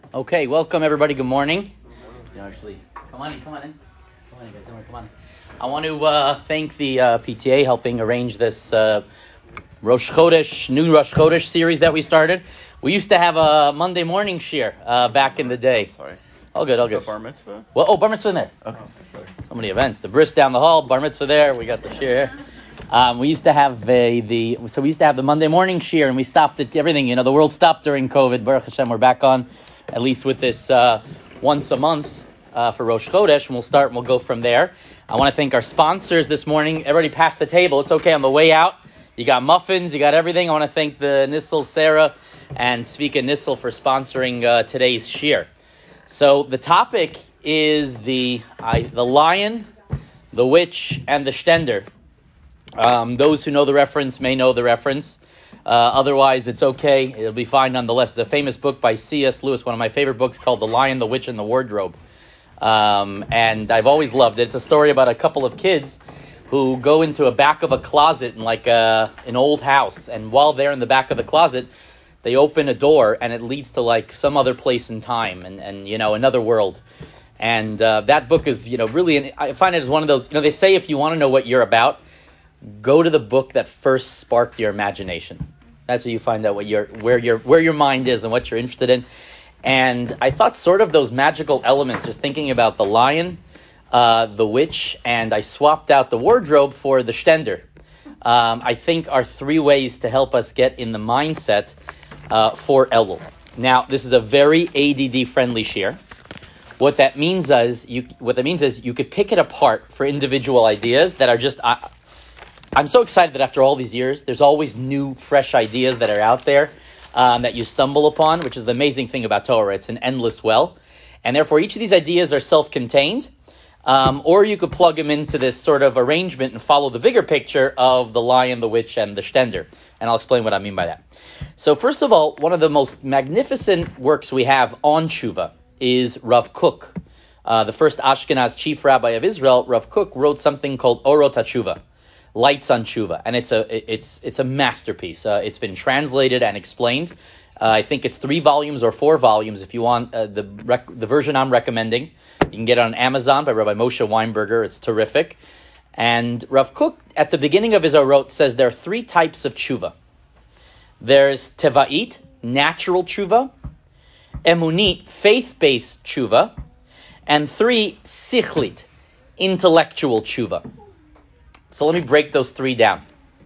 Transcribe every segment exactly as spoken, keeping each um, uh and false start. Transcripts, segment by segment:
Okay, welcome everybody. Good morning. You know, actually, come on in, come on in. Come on in, guys. Come on in. I want to uh, thank the uh, P T A helping arrange this uh, Rosh Chodesh, new Rosh Chodesh series that we started. We used to have a Monday morning shir uh, back in the day. Sorry. All good, all good. Is that bar mitzvah? Well, oh, bar mitzvah in there. Okay. So many events. The bris down the hall, bar mitzvah there. We got the shir here. Um, we used to have a, the so we used to have the Monday morning shir, and we stopped at everything. You know, the world stopped during COVID. Baruch Hashem, we're back on, at least with this uh, once a month uh, for Rosh Chodesh, and we'll start and we'll go from there. I want to thank our sponsors this morning. Everybody passed the table. It's okay on the way out. You got muffins, you got everything. I want to thank the Nissel Sarah and Svika Nissel for sponsoring uh, today's shir. So the topic is the I, the lion, the witch, and the shtender. Um, those who know the reference may know the reference. Uh, otherwise, it's okay. It'll be fine nonetheless. It's a famous book by C S Lewis, one of my favorite books, called The Lion, the Witch, and the Wardrobe. Um, and I've always loved it. It's a story about a couple of kids who go into a back of a closet in like a, an old house. And while they're in the back of the closet, they open a door and it leads to like some other place in time and, and you know, another world. And uh, that book is, you know, really, I find it as one of those, you know, they say if you want to know what you're about, go to the book that first sparked your imagination. That's where you find out what your where your where your mind is and what you're interested in. And I thought sort of those magical elements, just thinking about the lion, uh, the witch, and I swapped out the wardrobe for the shtender. Um, I think are three ways to help us get in the mindset uh, for Elul. Now, this is a very A D D friendly shir. What that means is you what that means is you could pick it apart for individual ideas that are just. Uh, I'm so excited that after all these years, there's always new, fresh ideas that are out there um, that you stumble upon, which is the amazing thing about Torah. It's an endless well. And therefore, each of these ideas are self-contained, um, or you could plug them into this sort of arrangement and follow the bigger picture of the lion, the witch, and the shtender. And I'll explain what I mean by that. So first of all, one of the most magnificent works we have on Tshuva is Rav Kook. Uh, the first Ashkenaz chief rabbi of Israel, Rav Kook, wrote something called Orot HaTshuva. Lights on Tshuva, and it's a it's it's a masterpiece. Uh, it's been translated and explained. Uh, I think it's three volumes or four volumes. If you want uh, the rec- the version I'm recommending, you can get it on Amazon by Rabbi Moshe Weinberger. It's terrific. And Rav Kook at the beginning of his Orot says there are three types of Tshuva. There's Teva'it, natural Tshuva, Emunit, faith-based Tshuva, and three Sichlit, intellectual Tshuva. So let me break those three down.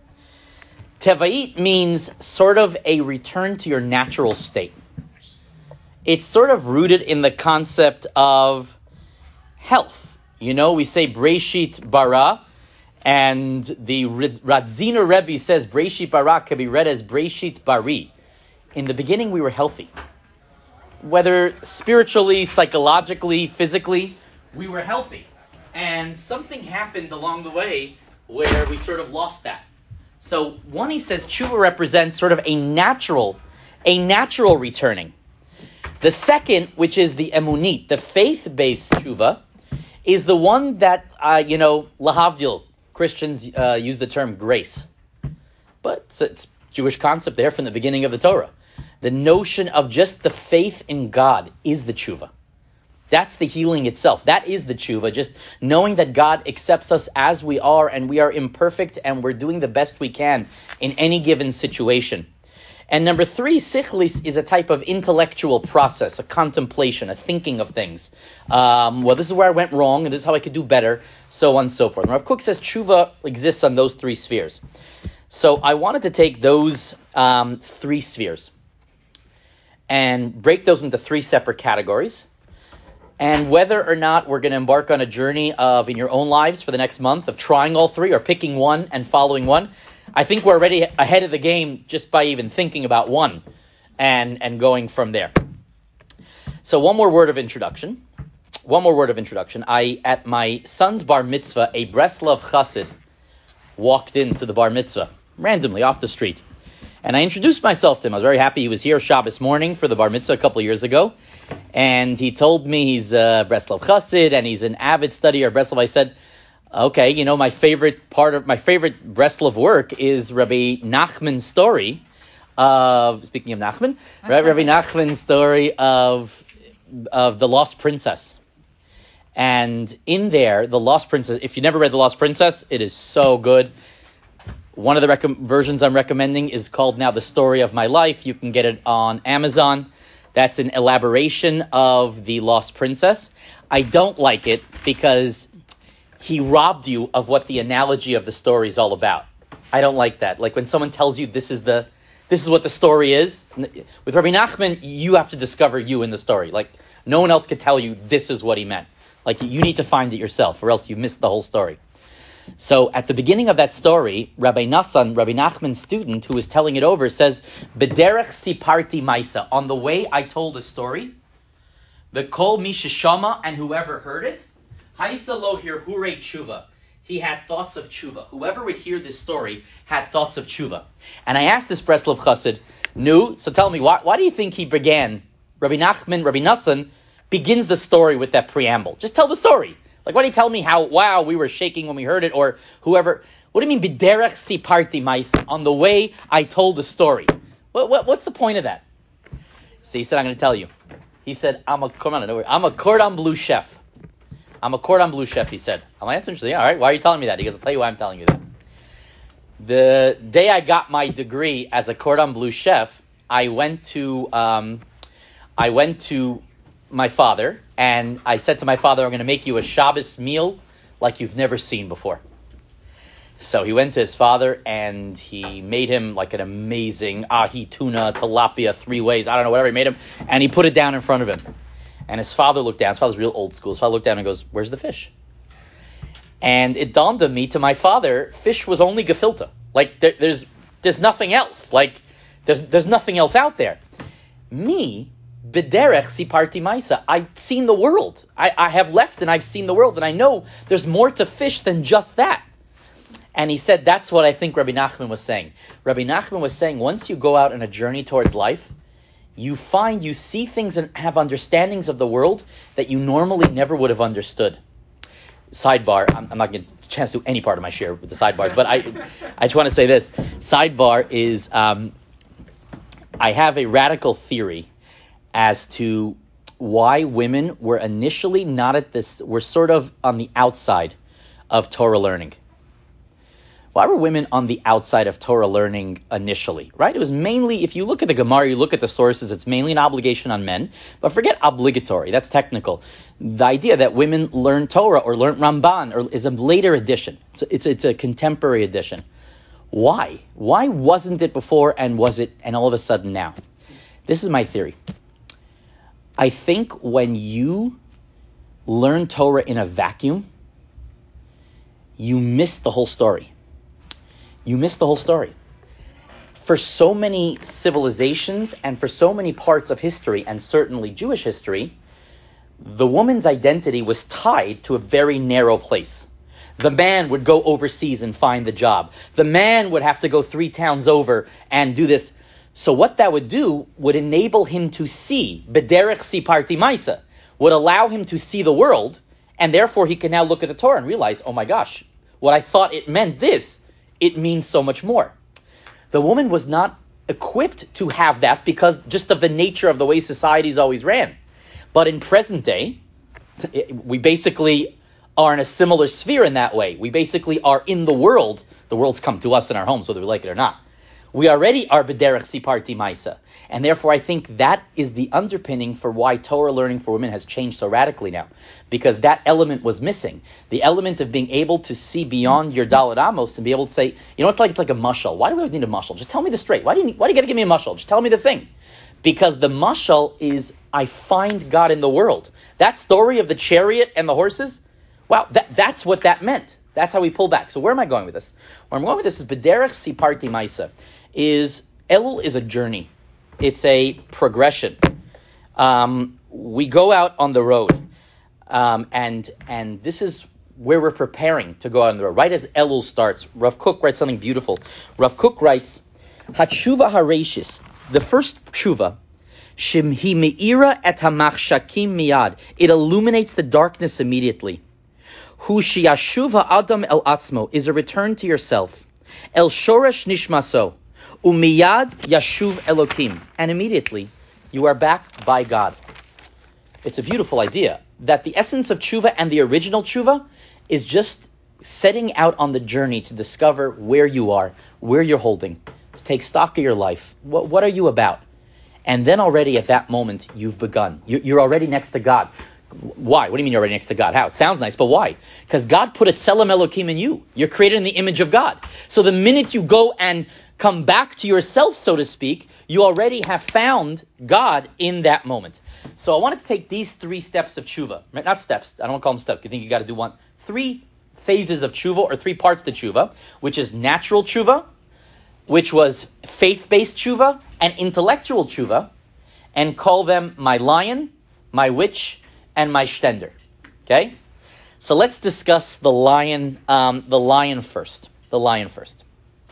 Teva'it means sort of a return to your natural state. It's sort of rooted in the concept of health. You know, we say Breshit bara, and the Radziner Rebbe says Breshit bara can be read as Breshit bari. In the beginning, we were healthy. Whether spiritually, psychologically, physically, we were healthy. And something happened along the way where we sort of lost that. So one, he says, tshuva represents sort of a natural, a natural returning. The second, which is the emunit, the faith-based tshuva, is the one that, uh, you know, lahavdil, Christians uh, use the term grace. But it's, it's Jewish concept there from the beginning of the Torah. The notion of just the faith in God is the tshuva. That's the healing itself. That is the tshuva, just knowing that God accepts us as we are and we are imperfect and we're doing the best we can in any given situation. And number three, sichlis, is a type of intellectual process, a contemplation, a thinking of things. Um, well, this is where I went wrong and this is how I could do better, so on and so forth. And Rav Kook says tshuva exists on those three spheres. So I wanted to take those um, three spheres and break those into three separate categories. And whether or not we're going to embark on a journey of, in your own lives for the next month, of trying all three or picking one and following one, I think we're already ahead of the game just by even thinking about one and, and going from there. So one more word of introduction. One more word of introduction. I, at my son's bar mitzvah, a Breslov chassid walked into the bar mitzvah randomly off the street. And I introduced myself to him. I was very happy he was here Shabbos morning for the bar mitzvah a couple of years ago. And he told me he's a Breslov chassid and he's an avid studier of Breslov. I said, okay, you know, my favorite part of my favorite Breslov work is Rabbi Nachman's story of, speaking of Nachman, Rabbi Nachman's story of of The Lost Princess. And in there, The Lost Princess, if you never read The Lost Princess, it is so good. One of the rec- versions I'm recommending is called now The Story of My Life. You can get it on Amazon. That's an elaboration of The Lost Princess. I don't like it because he robbed you of what the analogy of the story is all about. I don't like that. Like when someone tells you this is the this is what the story is. With Rabbi Nachman, you have to discover you in the story. Like no one else could tell you this is what he meant. Like you need to find it yourself, or else you missed the whole story. So at the beginning of that story, Rabbi Nassan, Rabbi Nachman's student, who is telling it over, says, "Bederech siparti maisa." On the way, I told a story. The kol mishashama, and whoever heard it, haisa lo hirhure tshuva. He had thoughts of tshuva. Whoever would hear this story had thoughts of tshuva. And I asked this Breslov Chassid, "Nu, so tell me, why, why do you think he began? Rabbi Nachman, Rabbi Nassan begins the story with that preamble. Just tell the story. Like, why do you tell me how, wow, we were shaking when we heard it, or whoever, what do you mean, biderech siparti maisa? On the way, I told the story. What, what, what's the point of that? So he said, I'm going to tell you. He said, I'm a, come on, I'm a cordon bleu chef. I'm a cordon bleu chef, he said. I'm like, that's interesting. All right, why are you telling me that? He goes, I'll tell you why I'm telling you that. The day I got my degree as a cordon bleu chef, I went to, um, I went to my father, and I said to my father, I'm going to make you a Shabbos meal like you've never seen before. So he went to his father, and he made him like an amazing ahi, tuna, tilapia, three ways, I don't know, whatever he made him, and he put it down in front of him. And his father looked down. His father's real old school. His father looked down and goes, where's the fish? And it dawned on me, to my father, fish was only gefilte. Like, there, there's there's nothing else. Like, there's there's nothing else out there. Me, Bederech siparti maisa. I've seen the world. I, I have left and I've seen the world, and I know there's more to fish than just that. And he said that's what I think Rabbi Nachman was saying. Rabbi Nachman was saying once you go out on a journey towards life, you find you see things and have understandings of the world that you normally never would have understood. Sidebar, I'm, I'm not going to chance to do any part of my share with the sidebars, but I I just want to say this. Sidebar is um, I have a radical theory as to why women were initially not at this, were sort of on the outside of Torah learning. Why were women on the outside of Torah learning initially, right? It was mainly, if you look at the Gemara, you look at the sources, it's mainly an obligation on men, but forget obligatory, that's technical. The idea that women learn Torah or learn Ramban or is a later addition. So it's, it's a contemporary addition. Why? Why wasn't it before and was it, and all of a sudden now? This is my theory. I think when you learn Torah in a vacuum, you miss the whole story. You miss the whole story. For so many civilizations and for so many parts of history, and certainly Jewish history, the woman's identity was tied to a very narrow place. The man would go overseas and find the job. The man would have to go three towns over and do this. So what that would do would enable him to see, bederech siparti maisa, would allow him to see the world, and therefore he can now look at the Torah and realize, oh my gosh, what I thought it meant this, it means so much more. The woman was not equipped to have that because just of the nature of the way societies always ran. But in present day, we basically are in a similar sphere in that way. We basically are in the world. The world's come to us in our homes, whether we like it or not. We already are bederech siparti maisa. And therefore, I think that is the underpinning for why Torah learning for women has changed so radically now. Because that element was missing. The element of being able to see beyond your Dalet Amos and be able to say, you know, it's like it's like a mashal. Why do we always need a mashal? Just tell me the straight. Why do you need, why do you got to give me a mashal? Just tell me the thing. Because the mashal is, I find God in the world. That story of the chariot and the horses, wow, that, that's what that meant. That's how we pull back. So where am I going with this? Where I'm going with this is bederech siparti maisa. Is Elul is a journey. It's a progression. Um, we go out on the road, um, and and this is where we're preparing to go out on the road. Right as Elul starts, Rav Kook writes something beautiful. Rav Kook writes, "Hatshuva hareshis," the first tshuva, shemhi meira et hamachshakim miyad. It illuminates the darkness immediately. Hu sheyashuva adam el atzmo is a return to yourself. El shoresh nishmaso. Umiyad yashuv Elokim, and immediately you are back by God. It's a beautiful idea that the essence of tshuva and the original tshuva is just setting out on the journey to discover where you are, where you're holding, to take stock of your life. What, what are you about? And then already at that moment, you've begun. You, you're already next to God. Why? What do you mean you're already next to God? How? It sounds nice, but why? Because God put a tselem Elokim in you. You're created in the image of God. So the minute you go and come back to yourself, so to speak, you already have found God in that moment. So I wanted to take these three steps of tshuva. Not steps. I don't want to call them steps. You think you got to do one. Three phases of tshuva, or three parts to tshuva, which is natural tshuva, which was faith-based tshuva, and intellectual tshuva, and call them my lion, my witch, and my shtender. Okay? So let's discuss the lion, um, the lion first. The lion first.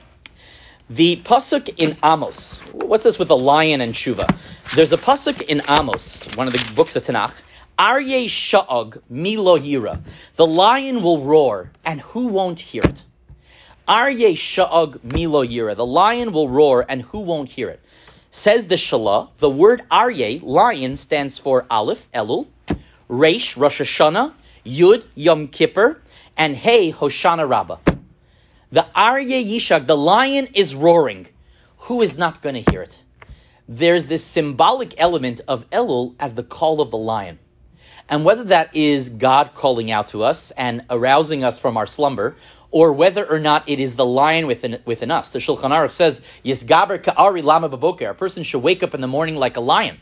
The pasuk in Amos. What's this with the lion and tshuva? There's a pasuk in Amos, one of the books of Tanakh. Aryeh sha'og mi lo yira. The lion will roar, and who won't hear it? Aryeh sha'og mi lo yira. The lion will roar, and who won't hear it? Says the Shalah, the word Aryeh, lion, stands for Aleph, Elul, Reish, Rosh Hashanah, Yud, Yom Kippur, and Hey, Hoshana Rabbah. The Aryeh Yishak, the lion is roaring. Who is not going to hear it? There's this symbolic element of Elul as the call of the lion. And whether that is God calling out to us and arousing us from our slumber, or whether or not it is the lion within within us. The Shulchan Aruch says, Yisgaber ka'ari lama baboker. A person should wake up in the morning like a lion.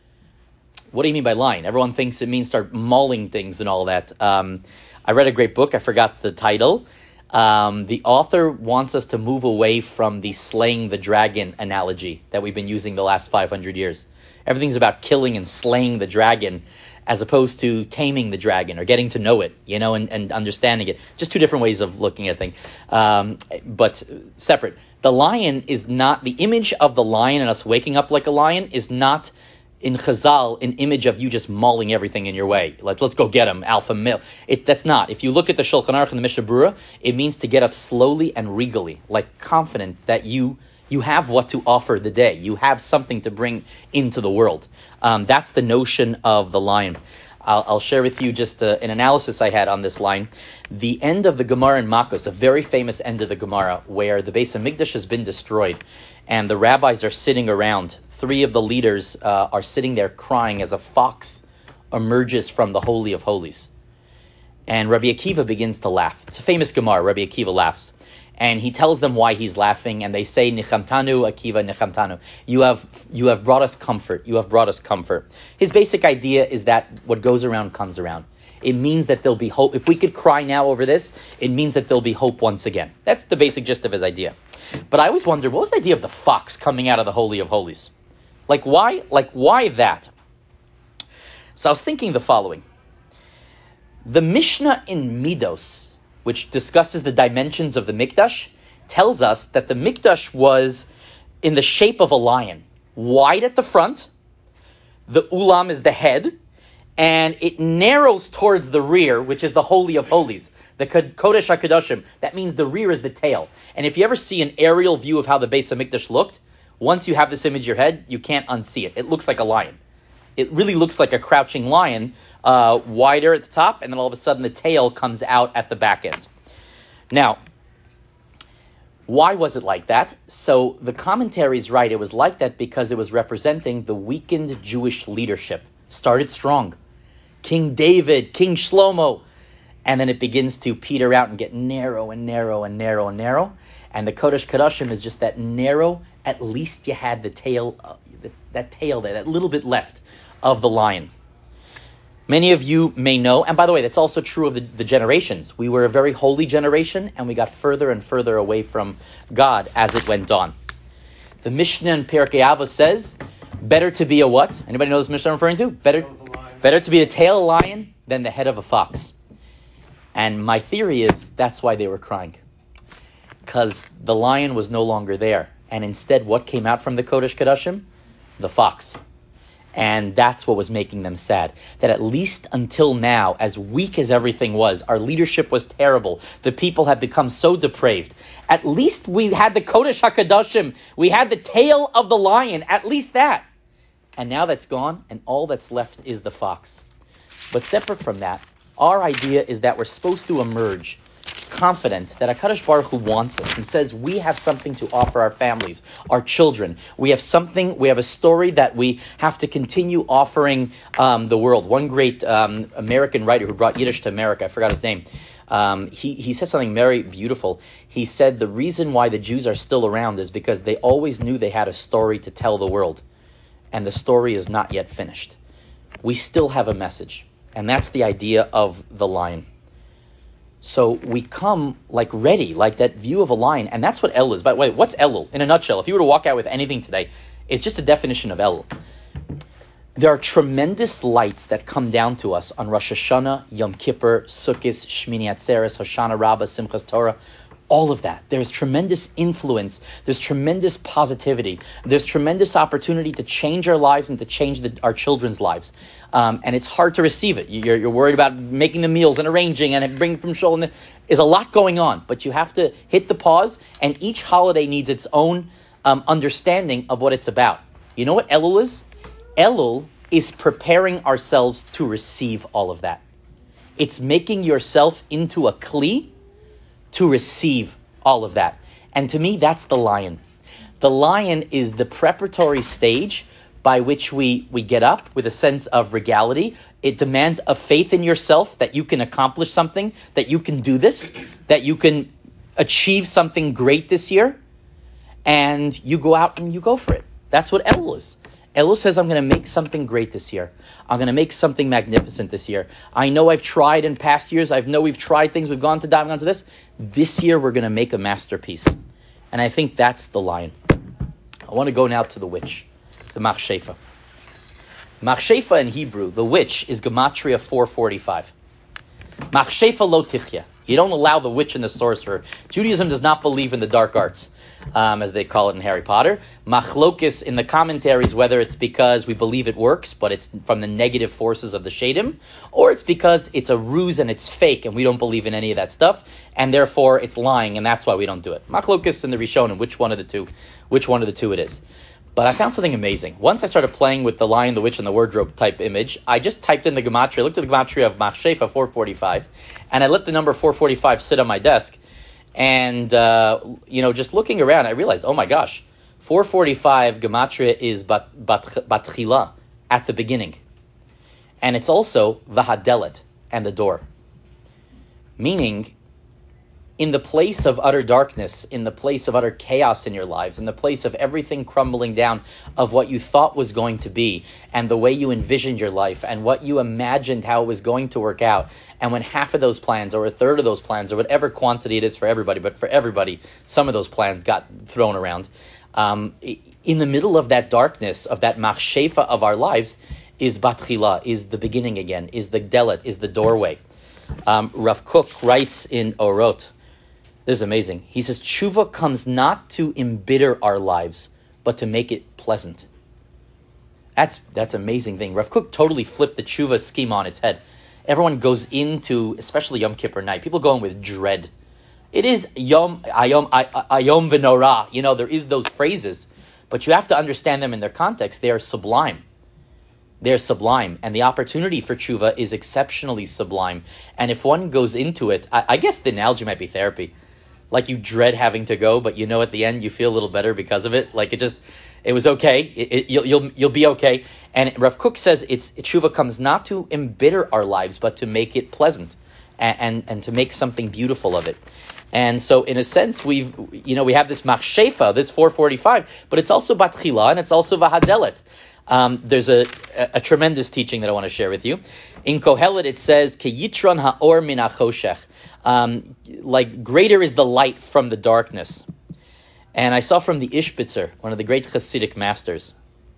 What do you mean by lion? Everyone thinks it means start mauling things and all that. Um, I read a great book. I forgot the title. Um, the author wants us to move away from the slaying the dragon analogy that we've been using the last five hundred years. Everything's about killing and slaying the dragon, as opposed to taming the dragon or getting to know it, you know, and, and understanding it. Just two different ways of looking at things, um, but separate. The lion is not, the image of the lion and us waking up like a lion is not, in Chazal, an image of you just mauling everything in your way. Like, let's go get him, alpha male. It, that's not. If you look at the Shulchan Aruch and the Mishnah Berurah, it means to get up slowly and regally, like confident that you you have what to offer the day. You have something to bring into the world. Um, that's the notion of the lion. I'll, I'll share with you just uh, an analysis I had on this line. The end of the Gemara in Makos, a very famous end of the Gemara, where the Beis Hamikdash has been destroyed, and the rabbis are sitting around. Three of the leaders uh, are sitting there crying as a fox emerges from the Holy of Holies. And Rabbi Akiva begins to laugh. It's a famous Gemara. Rabbi Akiva laughs. And he tells them why he's laughing, and they say, Nichamtanu, Akiva, Nichamtanu. You have you have brought us comfort. You have brought us comfort. His basic idea is that what goes around comes around. It means that there'll be hope. If we could cry now over this, it means that there'll be hope once again. That's the basic gist of his idea. But I always wondered, what was the idea of the fox coming out of the Holy of Holies? Like why? Like why that? So I was thinking the following. The Mishnah in Midos, which discusses the dimensions of the Mikdash, tells us that the Mikdash was in the shape of a lion, wide at the front, the Ulam is the head, and it narrows towards the rear, which is the Holy of Holies, the Kodesh HaKadoshim. That means the rear is the tail. And if you ever see an aerial view of how the Beis Hamikdash looked, once you have this image in your head, you can't unsee it. It looks like a lion. It really looks like a crouching lion, uh, wider at the top, and then all of a sudden the tail comes out at the back end. Now, why was it like that? So the commentaries write it was like that because it was representing the weakened Jewish leadership. Started strong. King David, King Shlomo, and then it begins to peter out and get narrow and narrow and narrow and narrow. And the Kodesh Kodashim is just that narrow. At least you had the tail, uh, the, that tail there, that little bit left of the lion. Many of you may know, and by the way, that's also true of the, the generations. We were a very holy generation, and we got further and further away from God as it went on. The Mishnah in Pirkei Avos says, better to be a what? Anybody know this Mishnah I'm referring to? Better, better to be a tail of a lion than the head of a fox. And my theory is that's why they were crying. Because the lion was no longer there. And instead, what came out from the Kodesh Kodashim? The fox. And that's what was making them sad. That at least until now, as weak as everything was, our leadership was terrible. The people had become so depraved. At least we had the Kodesh HaKadoshim. We had the tail of the lion. At least that. And now that's gone, and all that's left is the fox. But separate from that, our idea is that we're supposed to emerge confident that HaKadosh Baruch Hu wants us and says we have something to offer our families, our children. We have something, we have a story that we have to continue offering um, the world. One great um, American writer who brought Yiddish to America, I forgot his name, um, he, he said something very beautiful. He said the reason why the Jews are still around is because they always knew they had a story to tell the world. And the story is not yet finished. We still have a message. And that's the idea of the lion. So we come like ready, like that view of a lion. And that's what Elul is. By the way, what's Elul? In a nutshell, if you were to walk out with anything today, it's just a definition of Elul. There are tremendous lights that come down to us on Rosh Hashanah, Yom Kippur, Sukkot, Shmini Atzeres, Hoshana Rabbah, Simchas Torah. All of that. There's tremendous influence. There's tremendous positivity. There's tremendous opportunity to change our lives and to change the, our children's lives. Um, and it's hard to receive it. You're, you're worried about making the meals and arranging and bringing from shul. And there's a lot going on. But you have to hit the pause. And each holiday needs its own um, understanding of what it's about. You know what Elul is? Elul is preparing ourselves to receive all of that. It's making yourself into a kli to receive all of that. And to me, that's the lion. The lion is the preparatory stage by which we, we get up with a sense of regality. It demands a faith in yourself that you can accomplish something, that you can do this, that you can achieve something great this year, and you go out and you go for it. That's what Elul is. Elul says, I'm going to make something great this year. I'm going to make something magnificent this year. I know I've tried in past years. I know we've tried things. We've gone to dive, gone to this. This year, we're going to make a masterpiece. And I think that's the lion. I want to go now to the witch, the Machshefa. Machshefa in Hebrew, the witch, is Gematria four forty-five. Machshefa lo tichya. You don't allow the witch and the sorcerer. Judaism does not believe in the dark arts, um, as they call it in Harry Potter. Machlokis in the commentaries, whether it's because we believe it works, but it's from the negative forces of the Shadim, or it's because it's a ruse and it's fake and we don't believe in any of that stuff, and therefore it's lying, and that's why we don't do it. Machlokis in the Rishonim, which one of the two, which one of the two it is. But I found something amazing. Once I started playing with the lion, the witch, and the wardrobe type image, I just typed in the Gematria, looked at the Gematria of Machshefa four forty-five, and I let the number four forty-five sit on my desk. And, uh, you know, just looking around, I realized, oh my gosh, four forty-five Gematria is bat, bat, batchila, at the beginning. And it's also Vahadelet, and the door. Meaning, in the place of utter darkness, in the place of utter chaos in your lives, in the place of everything crumbling down of what you thought was going to be, and the way you envisioned your life, and what you imagined how it was going to work out, and when half of those plans, or a third of those plans, or whatever quantity it is for everybody, but for everybody, some of those plans got thrown around, um, in the middle of that darkness, of that machshefa of our lives, is batchila, is the beginning again, is the delet, is the doorway. Um, Rav Kook writes in Orot, this is amazing. He says, tshuva comes not to embitter our lives, but to make it pleasant. That's that's an amazing thing. Rav Kook totally flipped the tshuva scheme on its head. Everyone goes into, especially Yom Kippur night, people go in with dread. It is Yom Ayom Ayom V'Norah. You know, there is those phrases, but you have to understand them in their context. They are sublime. They're sublime, and the opportunity for tshuva is exceptionally sublime. And if one goes into it, I, I guess the analogy might be therapy. Like you dread having to go, but you know at the end you feel a little better because of it. Like it just, it was okay. It, it, you'll you'll you'll be okay. And Rav Kook says it's tshuva comes not to embitter our lives, but to make it pleasant, and, and and to make something beautiful of it. And so, in a sense, we've you know we have this machshefa, this four forty-five, but it's also batchila and it's also vahadelet. Um, there's a, a, a tremendous teaching that I want to share with you. In Kohelet, it says, Ke yitron ha'or min ha'choshech. Um, like, greater is the light from the darkness. And I saw from the Ishbitzer, one of the great Hasidic masters,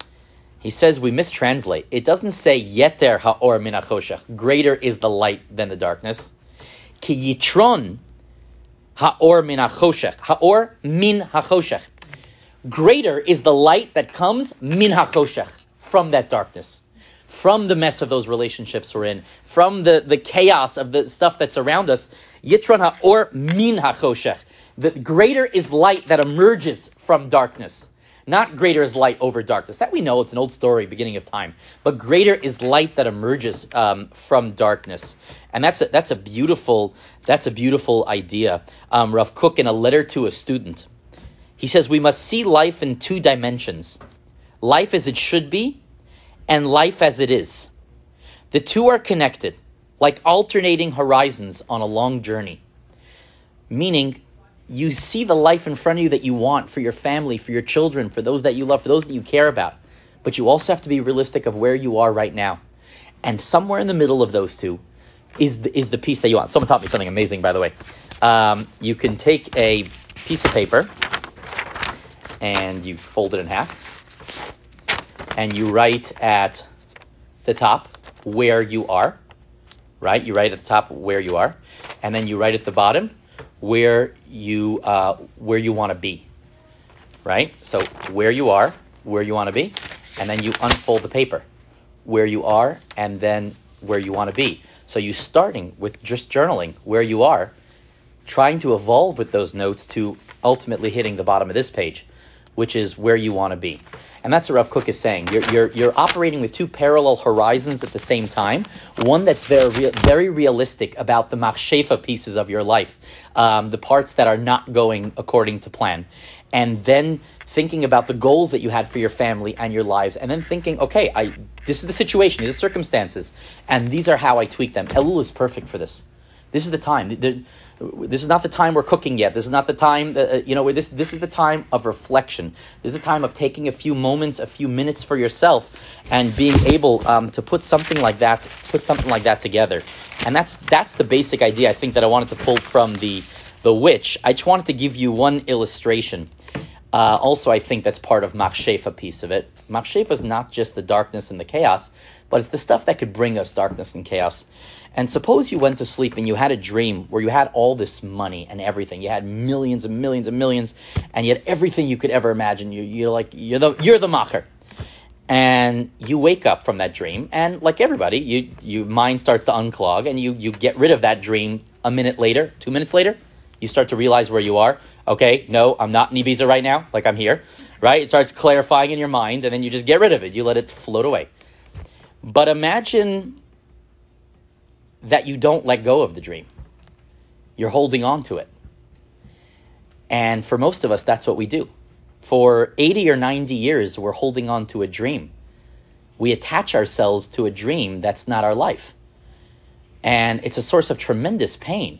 he says we mistranslate. It doesn't say yeter ha'or min ha'choshech. Greater is the light than the darkness. Ke yitron ha'or min ha'choshech. Ha'or min ha'choshech. Greater is the light that comes min hachoshech, from that darkness, from the mess of those relationships we're in, from the, the chaos of the stuff that's around us. Yitron ha'or min hachoshech. The greater is light that emerges from darkness. Not greater is light over darkness. That we know, it's an old story, beginning of time. But greater is light that emerges um, from darkness. And that's a, that's a beautiful that's a beautiful idea. Um, Rav Kook, in a letter to a student, he says, we must see life in two dimensions. Life as it should be, and life as it is. The two are connected, like alternating horizons on a long journey. Meaning, you see the life in front of you that you want for your family, for your children, for those that you love, for those that you care about. But you also have to be realistic of where you are right now. And somewhere in the middle of those two is the, is the piece that you want. Someone taught me something amazing, by the way. Um, you can take a piece of paper and you fold it in half. And you write at the top where you are. Right? You write at the top where you are. And then you write at the bottom where you uh, where you want to be, right? So where you are, where you want to be, and then you unfold the paper, where you are, and then where you want to be. So you starting with just journaling where you are, trying to evolve with those notes to ultimately hitting the bottom of this page, which is where you want to be. And that's what Rav Kook is saying. You're you're you're operating with two parallel horizons at the same time. One that's very very realistic about the machshefa pieces of your life, um, the parts that are not going according to plan, and then thinking about the goals that you had for your family and your lives, and then thinking, okay, I this is the situation, these are circumstances, and these are how I tweak them. Elul is perfect for this. This is the time. The, This is not the time we're cooking yet. This is not the time, that, uh, you know, this this is the time of reflection. This is the time of taking a few moments, a few minutes for yourself, and being able um, to put something like that, put something like that together. And that's that's the basic idea I think that I wanted to pull from the the witch. I just wanted to give you one illustration. Uh, also, I think that's part of machshefa piece of it. Machshefa is not just the darkness and the chaos, but it's the stuff that could bring us darkness and chaos. And suppose you went to sleep and you had a dream where you had all this money and everything. You had millions and millions and millions, and you had everything you could ever imagine. You, you're like you're the you're the macher, and you wake up from that dream, and like everybody, you your mind starts to unclog, and you you get rid of that dream. A minute later, two minutes later, you start to realize where you are. Okay, no, I'm not in Ibiza right now. Like I'm here, right? It starts clarifying in your mind, and then you just get rid of it. You let it float away. But imagine that you don't let go of the dream. You're holding on to it. And for most of us, that's what we do. For eighty or ninety years, we're holding on to a dream. We attach ourselves to a dream that's not our life. And it's a source of tremendous pain.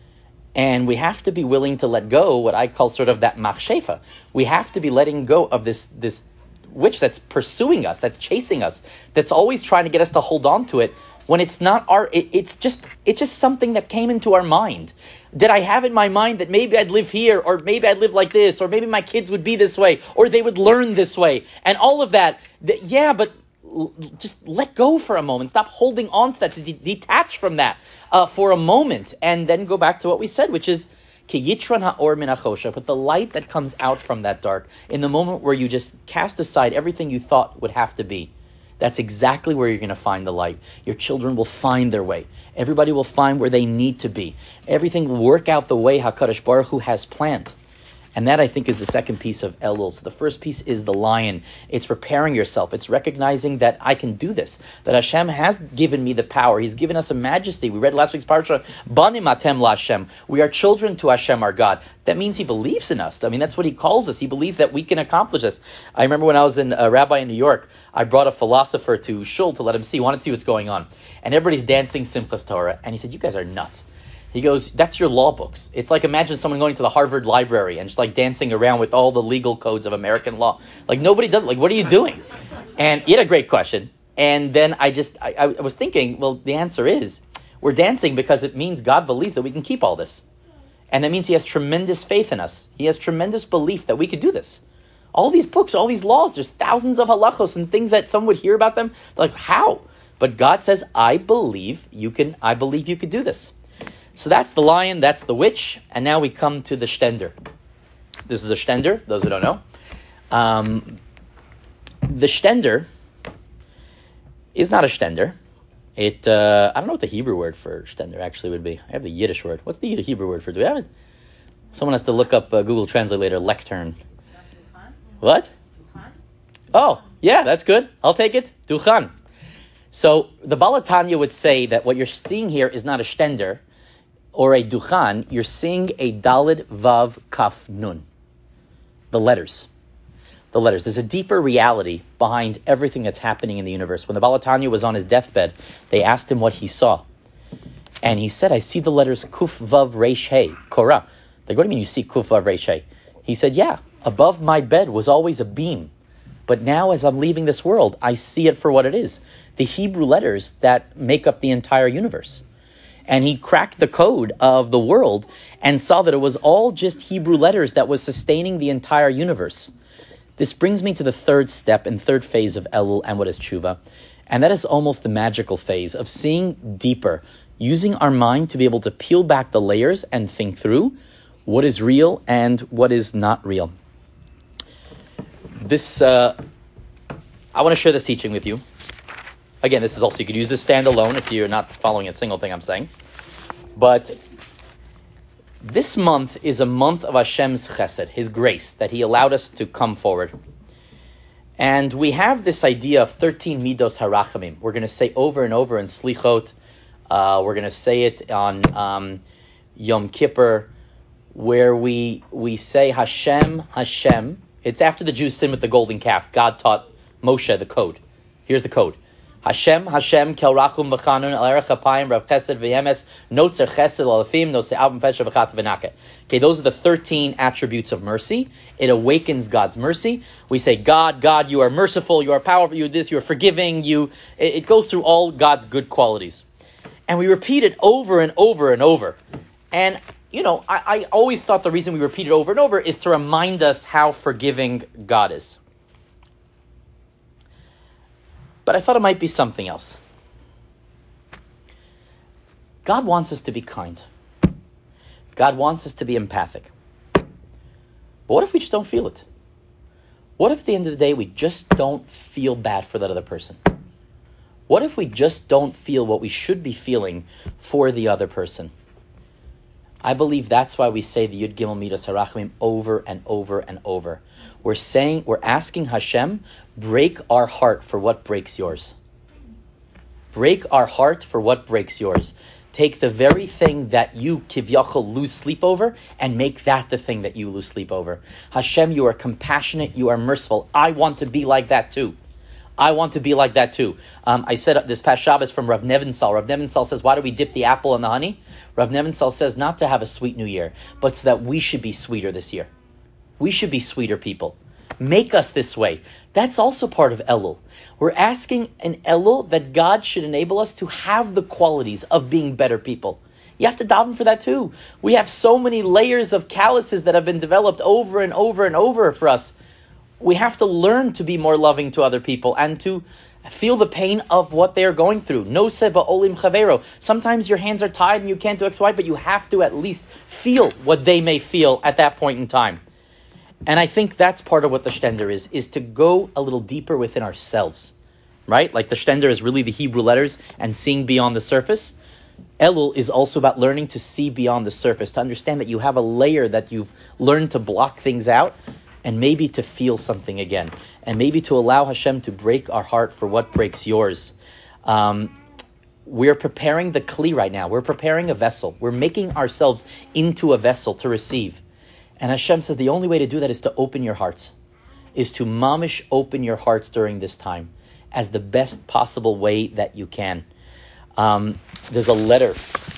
And we have to be willing to let go, what I call sort of that machshefa. We have to be letting go of this this witch that's pursuing us, that's chasing us, that's always trying to get us to hold on to it, when it's not our, it, it's just it's just something that came into our mind. Did I have in my mind that maybe I'd live here, or maybe I'd live like this, or maybe my kids would be this way, or they would learn this way, and all of that, that yeah, but l- just let go for a moment. Stop holding on to that, to de- detach from that uh, for a moment, and then go back to what we said, which is Ki yitron ha'or min ha'chosha, but the light that comes out from that dark, in the moment where you just cast aside everything you thought would have to be. That's exactly where you're going to find the light. Your children will find their way. Everybody will find where they need to be. Everything will work out the way HaKadosh Baruch Hu has planned. And that, I think, is the second piece of Elul. So the first piece is the lion. It's preparing yourself. It's recognizing that I can do this, that Hashem has given me the power. He's given us a majesty. We read last week's parsha, Banim atem laHashem. We are children to Hashem, our God. That means He believes in us. I mean, that's what He calls us. He believes that we can accomplish this. I remember when I was in a rabbi in New York, I brought a philosopher to shul to let him see, wanted to see what's going on. And everybody's dancing Simchas Torah. And he said, you guys are nuts. He goes, that's your law books. It's like, imagine someone going to the Harvard Library and just like dancing around with all the legal codes of American law. Like, nobody does it. Like, what are you doing? And he had a great question. And then I just, I, I was thinking, well, the answer is, we're dancing because it means God believes that we can keep all this. And that means He has tremendous faith in us. He has tremendous belief that we could do this. All these books, all these laws, there's thousands of halachos and things that some would hear about them. Like, how? But God says, I believe you can, I believe you could do this. So that's the lion, that's the witch, and now we come to the shtender. This is a shtender, those who don't know. Um, the shtender is not a shtender. It uh, I don't know what the Hebrew word for shtender actually would be. I have the Yiddish word. What's the Hebrew word for it? Do we have it? Someone has to look up uh, Google Translate later, lectern. What? Oh, yeah, that's good. I'll take it. Duchan. So the Balatanya would say that what you're seeing here is not a shtender or a duchan. You're seeing a dalid vav kaf nun. The letters. The letters. There's a deeper reality behind everything that's happening in the universe. When the Balatanya was on his deathbed, they asked him what he saw. And he said, I see the letters kuf vav reish hey, korah. They go, what do you mean you see kuf vav reish hey? He said, yeah, above my bed was always a beam. But now as I'm leaving this world, I see it for what it is. The Hebrew letters that make up the entire universe. And he cracked the code of the world and saw that it was all just Hebrew letters that was sustaining the entire universe. This brings me to the third step and third phase of Elul and what is tshuva. And that is almost the magical phase of seeing deeper, using our mind to be able to peel back the layers and think through what is real and what is not real. This, uh, I want to share this teaching with you. Again, this is also, you could use this standalone if you're not following a single thing I'm saying. But this month is a month of Hashem's chesed, His grace, that He allowed us to come forward. And we have this idea of thirteen midos harachamim. We're going to say over and over in Slichot. Uh, we're going to say it on um, Yom Kippur, where we we say Hashem, Hashem. It's after the Jews sin with the golden calf. God taught Moshe the code. Here's the code. Hashem, Hashem, Kel Rachum V'Chanun, El Erech Hapayim, Rav Chesed V'Yemes, Notzer Chesed L'Alafim, Nosei Alvim Pesha V'Chat V'Nake. Okay, those are the thirteen attributes of mercy. It awakens God's mercy. We say, God, God, you are merciful, you are powerful, you are this, you are forgiving, you. It, it goes through all God's good qualities. And we repeat it over and over and over. And, you know, I, I always thought the reason we repeat it over and over is to remind us how forgiving God is. But I thought it might be something else. God wants us to be kind. God wants us to be empathic. But what if we just don't feel it? What if at the end of the day we just don't feel bad for that other person? What if we just don't feel what we should be feeling for the other person? I believe that's why we say the Yud Gimel Midas Harachamim over and over and over. We're saying, we're asking Hashem, break our heart for what breaks yours. Break our heart for what breaks yours. Take the very thing that you, kivyachol, lose sleep over, and make that the thing that you lose sleep over. Hashem, you are compassionate, you are merciful. I want to be like that too. I want to be like that too. Um, I said this past Shabbos from Rav Nevinsal. Rav Nevinsal says, why do we dip the apple in the honey? Rav Nevinsal says not to have a sweet new year, but so that we should be sweeter this year. We should be sweeter people. Make us this way. That's also part of Elul. We're asking in Elul that God should enable us to have the qualities of being better people. You have to daven for that too. We have so many layers of calluses that have been developed over and over and over for us. We have to learn to be more loving to other people and to feel the pain of what they are going through. No seba olim chavero. Sometimes your hands are tied and you can't do X, Y, but you have to at least feel what they may feel at that point in time. And I think that's part of what the shtender is, is to go a little deeper within ourselves, right? Like the shtender is really the Hebrew letters and seeing beyond the surface. Elul is also about learning to see beyond the surface, to understand that you have a layer that you've learned to block things out, and maybe to feel something again, and maybe to allow Hashem to break our heart for what breaks yours. Um, we're preparing the kli right now. We're preparing a vessel. We're making ourselves into a vessel to receive. And Hashem said the only way to do that is to open your hearts, is to mamish open your hearts during this time as the best possible way that you can. Um, there's a letter.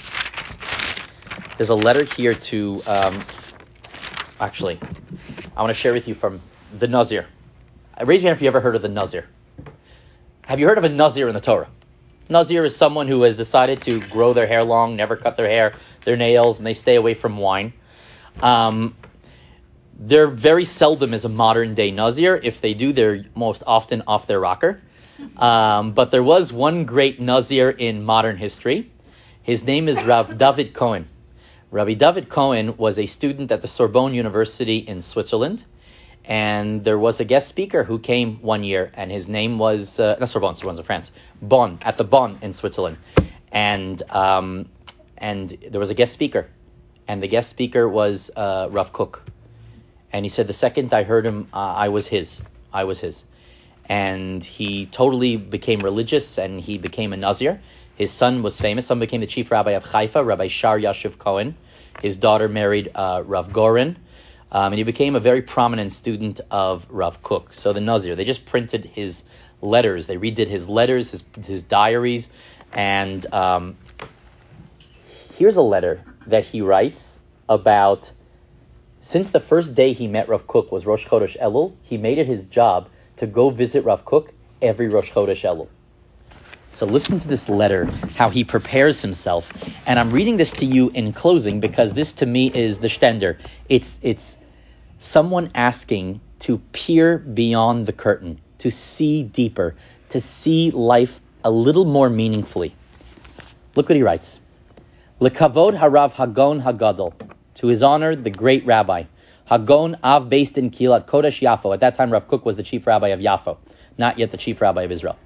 There's a letter here to, um, actually, I want to share with you from the Nazir. Raise your hand if you ever heard of the Nazir. Have you heard of a Nazir in the Torah? Nazir is someone who has decided to grow their hair long, never cut their hair, their nails, and they stay away from wine. Um, they're very seldom as a modern day Nazir. If they do, they're most often off their rocker. Um, but there was one great Nazir in modern history. His name is Rav David Cohen. Rabbi David Cohen was a student at the Sorbonne University in Switzerland. And there was a guest speaker who came one year, and his name was, uh, not Sorbonne, Sorbonne's in France, Bonn, at the Bonn in Switzerland. And um, and there was a guest speaker. And the guest speaker was uh, Rav Kook. And he said, the second I heard him, uh, I was his. I was his. and he totally became religious, and he became a Nazir. His son was famous. Son became the chief rabbi of Haifa, Rabbi Shar Yashiv Cohen. His daughter married uh, Rav Goren, um, and he became a very prominent student of Rav Kook. So the Nazir, they just printed his letters. They redid his letters, his his diaries, and um, here's a letter that he writes about. Since the first day he met Rav Kook was Rosh Chodesh Elul, he made it his job to go visit Rav Kook every Rosh Chodesh Elul. So listen to this letter, how he prepares himself. And I'm reading this to you in closing because this to me is the Stender. It's it's someone asking to peer beyond the curtain, to see deeper, to see life a little more meaningfully. Look what he writes. Lekavod harav Hagon Hagadol. To his honor, the great rabbi. Hagon Av based in Kilat Kodesh Yafo. At that time, Rav Kook was the chief rabbi of Yafo, not yet the chief rabbi of Israel.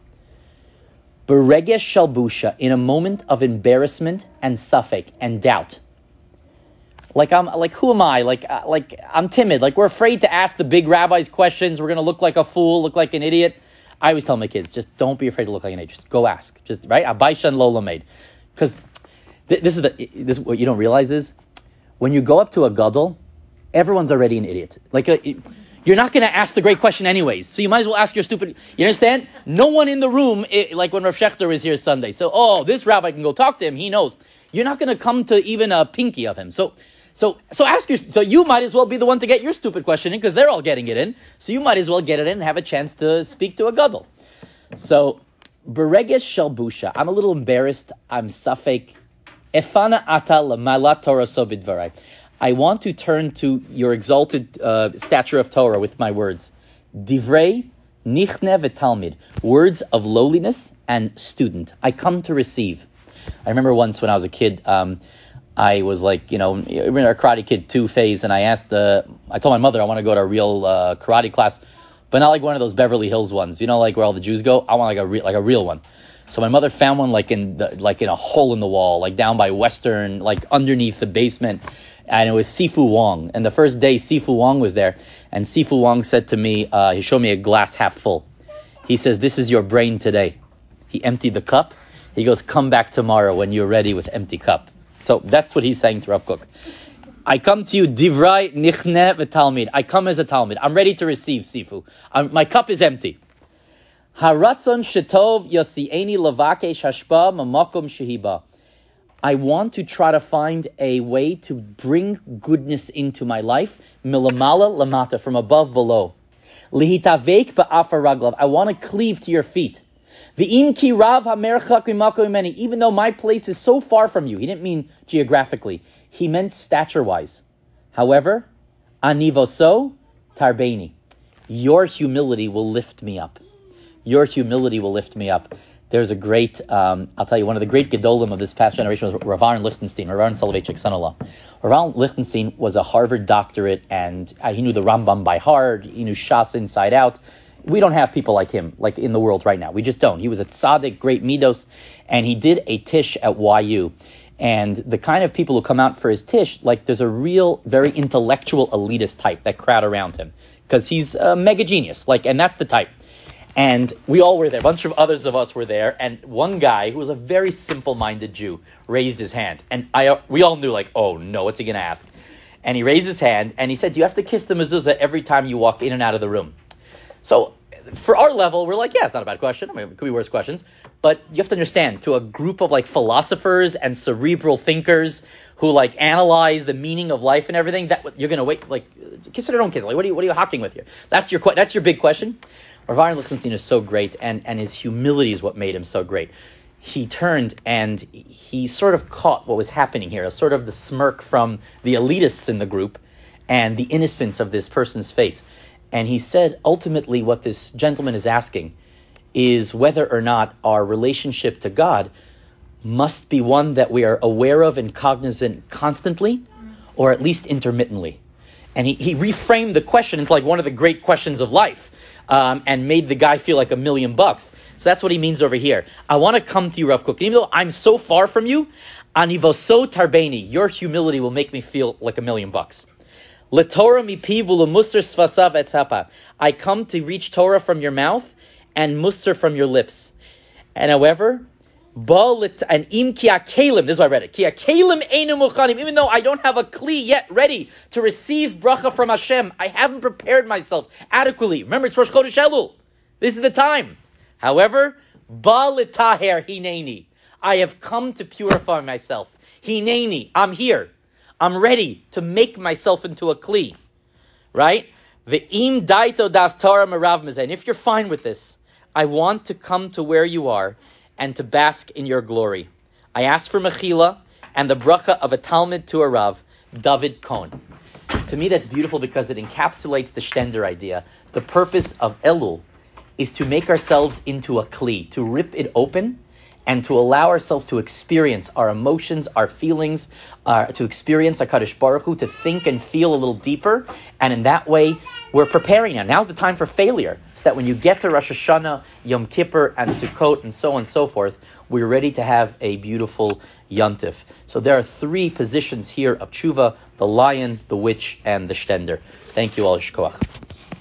Beregesh Shalbusha, in a moment of embarrassment and safek and doubt. Like I'm, like who am I? Like, uh, like I'm timid. Like we're afraid to ask the big rabbis questions. We're gonna look like a fool, look like an idiot. I always tell my kids, just don't be afraid to look like an idiot. Just go ask. Just right. Abaishan Lola made, because th- this is the this is what you don't realize is when you go up to a gadol, everyone's already an idiot. Like a, you're not going to ask the great question anyways, so you might as well ask your stupid. You understand? No one in the room, it, like when Rav Shechter was here Sunday. So, oh, this rabbi can go talk to him. He knows. You're not going to come to even a pinky of him. So, so, so ask your. So you might as well be the one to get your stupid question in because they're all getting it in. So you might as well get it in and have a chance to speak to a gadol. So, bereges shalbusha. I'm a little embarrassed. I'm safek. Efana ata lamalat Torah so bidvarai. I want to turn to your exalted uh, stature of Torah with my words. Divrei nichne v'talmid. Words of lowliness and student. I come to receive. I remember once when I was a kid, um, I was like, you know, in our Karate Kid two phase, and I asked, uh, I told my mother I want to go to a real uh, karate class, but not like one of those Beverly Hills ones, you know, like where all the Jews go. I want like a re- like a real one. So my mother found one like in the, like in a hole in the wall, like down by Western, like underneath the basement. And it was Sifu Wong. And the first day, Sifu Wong was there. And Sifu Wong said to me, uh, he showed me a glass half full. He says, this is your brain today. He emptied the cup. He goes, come back tomorrow when you're ready with empty cup. So that's what he's saying to Rav Kook. I come to you, Divrei Nichne v'Talmid. I come as a Talmid. I'm ready to receive, Sifu. I'm, my cup is empty. Haratzon shetov yosieni lavakesh hashpa mamakom shehiba. I want to try to find a way to bring goodness into my life, milamala lamata, from above below. Lihitavek ba'afar raglav. I want to cleave to your feet. V'im ki rav hamerchak mimako imeni. Even though my place is so far from you. He didn't mean geographically. He meant stature-wise. However, anivoso tarbeni. Your humility will lift me up. Your humility will lift me up. There's a great, um, I'll tell you, one of the great gedolim of this past generation was Rav Aaron Lichtenstein, Rav Aaron Soloveitchik's son-in-law. Rav Aaron Lichtenstein was a Harvard doctorate, and uh, he knew the Rambam by heart. He knew Shas inside out. We don't have people like him, like in the world right now. We just don't. He was a tzaddik, great midos, and he did a tish at Y U. And the kind of people who come out for his tish, like there's a real, very intellectual elitist type that crowd around him because he's a mega genius. Like, and that's the type. And we all were there. A bunch of others of us were there. And one guy who was a very simple-minded Jew raised his hand. And I, we all knew, like, oh, no, what's he going to ask? And he raised his hand, and he said, do you have to kiss the mezuzah every time you walk in and out of the room? So for our level, we're like, yeah, it's not a bad question. I mean, it could be worse questions. But you have to understand, to a group of, like, philosophers and cerebral thinkers who, like, analyze the meaning of life and everything, that you're going to wait, like, kiss it or don't kiss it? Like, what are you, what are you hawking with here? That's your, that's your big question. Rav Aaron Lichtenstein is so great, and, and his humility is what made him so great. He turned and he sort of caught what was happening here, sort of the smirk from the elitists in the group and the innocence of this person's face. And he said, ultimately, what this gentleman is asking is whether or not our relationship to God must be one that we are aware of and cognizant constantly, or at least intermittently. And he, he reframed the question into like one of the great questions of life. Um, and made the guy feel like a million bucks. So that's what he means over here. I want to come to you, Rav Kook. And even though I'm so far from you, anivoso tarbeni, your humility will make me feel like a million bucks. L'Torah mipiv u'lemusar svasav etzapa. I come to reach Torah from your mouth and musr from your lips. And however, and im ki akalim, this is why I read it. Ki akalim einu muchanim. Even though I don't have a kli yet ready to receive bracha from Hashem, I haven't prepared myself adequately. Remember, it's Rosh Chodesh Elul. This is the time. However, ba litaher hineni. I have come to purify myself. Hineni, I'm here. I'm ready to make myself into a kli. Right? Ve'im daito das Torah merav mezeh. And if you're fine with this, I want to come to where you are and to bask in your glory. I ask for mechila and the bracha of a Talmud to a Rav, David Cohn. To me, that's beautiful because it encapsulates the Stender idea. The purpose of Elul is to make ourselves into a kli, to rip it open and to allow ourselves to experience our emotions, our feelings, uh, to experience HaKadosh Baruch Hu, to think and feel a little deeper. And in that way, we're preparing now. Now's the time for failure. So that when you get to Rosh Hashanah, Yom Kippur, and Sukkot, and so on and so forth, we're ready to have a beautiful Yontif. So there are three positions here of Tshuva: the lion, the witch, and the Stender. Thank you all. Shkoach.